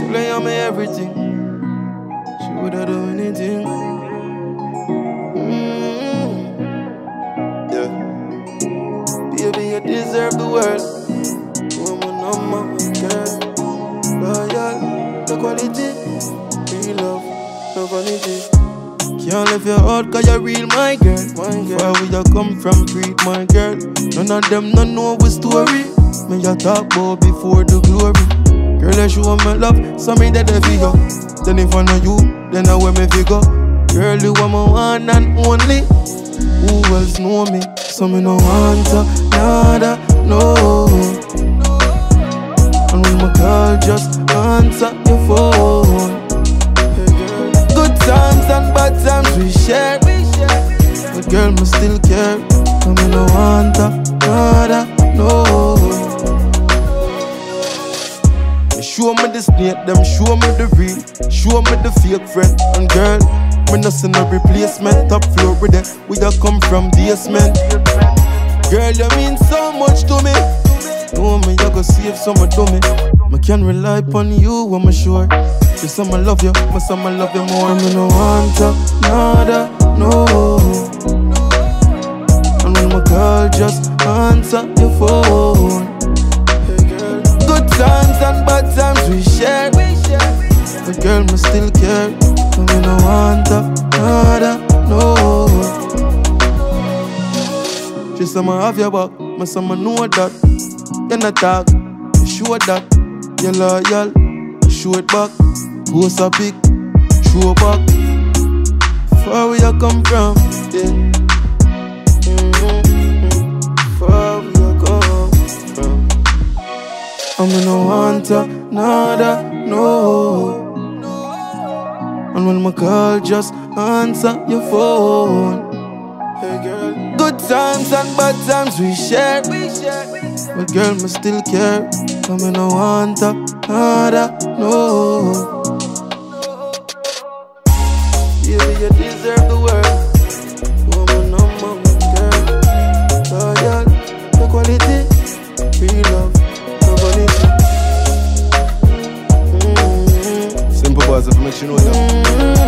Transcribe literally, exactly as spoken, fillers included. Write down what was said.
play on me everything. She woulda do anything. Mm-hmm. Yeah. Baby, you deserve the world. Woman, number one girl. Loyal, the quality. Real love, no vanity. Can't leave your heart cause you're real, my girl. My girl. Where we you come from, treat my girl. None of them no know our story. Me ya talk about before the glory. Girl, I show me love, so me dead for you. Then if I know you, then I wear me figure. Girl, you are my one and only. Who else know me? So me no want to, nada, no. And when my call, just answer your phone. Good times and bad times we share. But girl, me still care. So me no want to, nada, no. Show me the snake, them show me the real. Show me the fake friend. And girl, me no see no replacement. Top floor with them, we a come from basement. Girl, you mean so much to me. Know me, you go save some to me. Me can rely upon you, I'm sure. You say me love you, me say me love you more. Me no want to, nada, no. And when my call, just answer your phone. Good times and bad times we share. But girl, me still care. So me no want to, nada, no. She say me have your back, me say me know that. You not talk, you show that. You loyal, you show it back. Post a pic, show back. Far where you come from, yeah. Mm-hmm. Far where you come from. I me no want to, nada, no. And when my call, just answer your phone. Hey girl. Good times and bad times we share. But girl, me still care. I me no want to, nada, no. Baby, you deserve the world. Woman, number one girl. Loyal, the quality, real love. Simple bars of make you know that.